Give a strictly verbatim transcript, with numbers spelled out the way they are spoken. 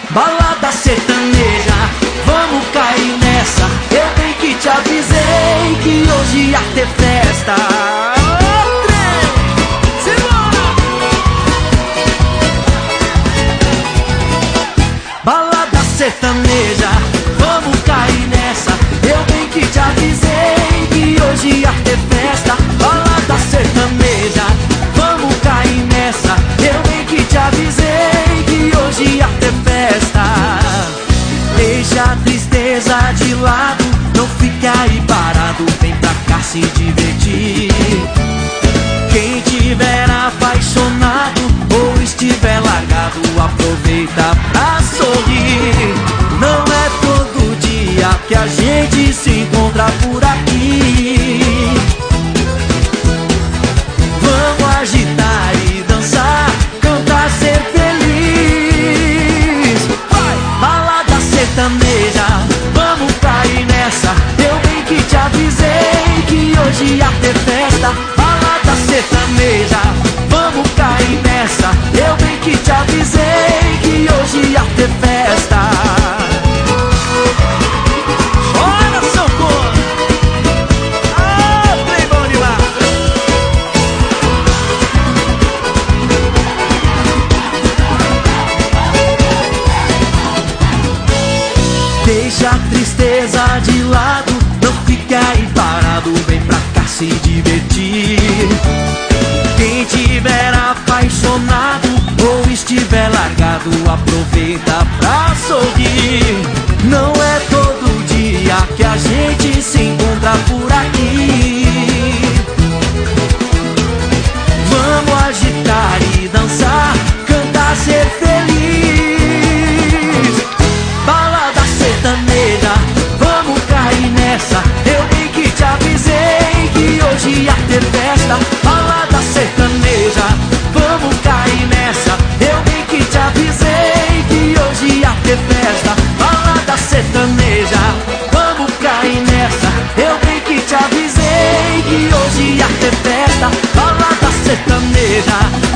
Balada sertaneja, vamos cair nessa. Eu bem que te avisei que hoje ia ter festa. Ô, trem, simbora! Balada sertaneja, vamos cair nessa. Eu bem que te avisei que hoje ia ter festa. Balada sertaneja, vamos cair nessa. Eu bem que te avisei que hoje ia ter festa. Deixa a tristeza de lado, não fica aí parado, vem pra cá se divertir. Quem tiver apaixonado ou estiver largado, aproveita pra sorrir. Não é todo dia que a gente se encontra por aqui. Vamos agitar e dançar, cantar, ser feliz. Vai! Balada sertaneja, vamos cair nessa. Eu bem que te avisei que hoje ia ter festa. Balada sertaneja, vamos cair nessa. Eu bem que te avisei que hoje ia ter festa. Bora, socorro! Ah, trem bom demais! Deixa a tristeza de lado, não fica aí parado, vem pra cá se divertir. Quem tiver apaixonado ou estiver largado, aproveita pra sorrir. Não é todo dia que a gente se encontra por aqui. Vamos agitar e dançar, cantar, ser feliz. Balada sertaneja, vamos cair nessa. Eu bem que te avisei que hoje ia ter festa. Balada sertaneja, vamos cair nessa. Eu bem que te avisei que hoje ia ter festa. Balada sertaneja, vamos cair nessa. Eu bem que te avisei que hoje ia ter festa. Balada sertaneja,